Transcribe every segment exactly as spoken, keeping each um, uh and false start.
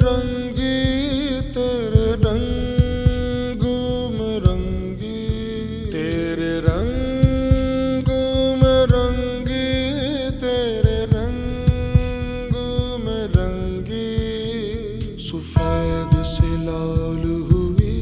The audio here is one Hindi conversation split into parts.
रंगी तेरे रंग में रंगी, तेरे रंग में रंगी, तेरे रंग में रंगी। सफेद से लाल हुई,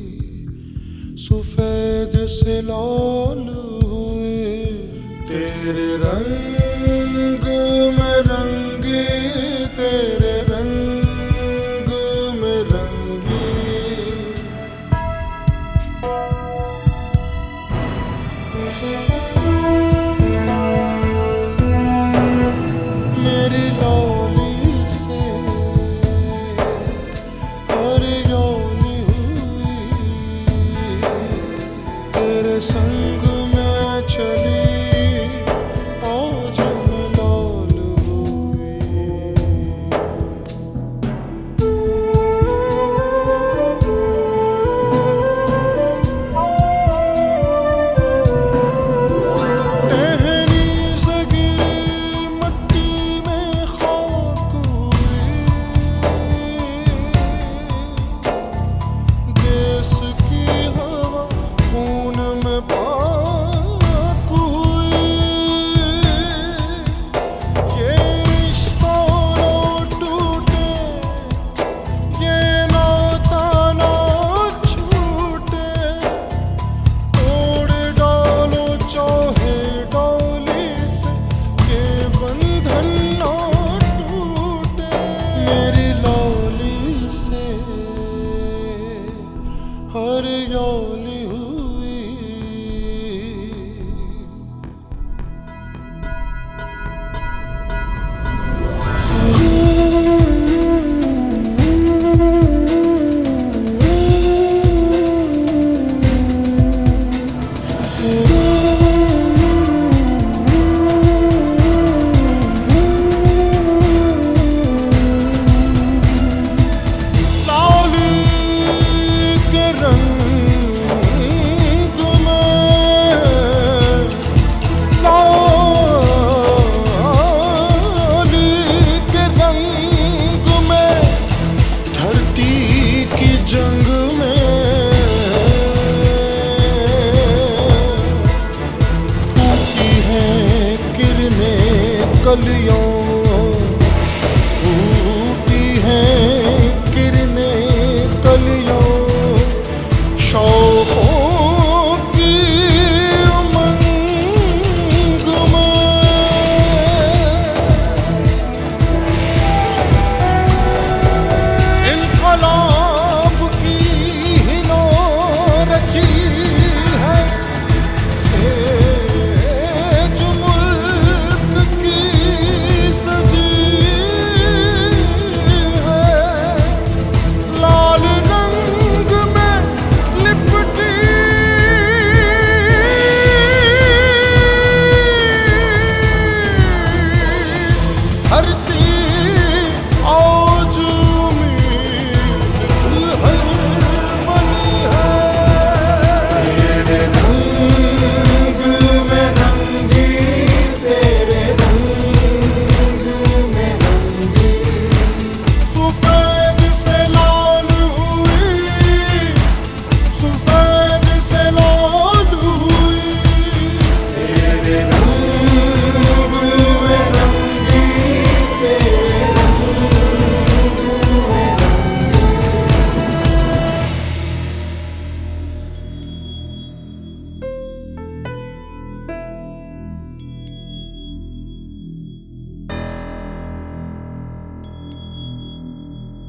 सफेद से लाल हुई, तेरे रंग में रंगी, तेरे रंग में रंगी। मेरी लौली से हरियाली हुई, तेरे संग में चली हरियाली हुई। जंग में फूटी है किरणें कलियों, फूटी है किरणें कलियों, शौकों की उमंग में। इनकलाब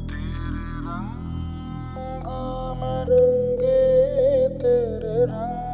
रंगे तेरे रंग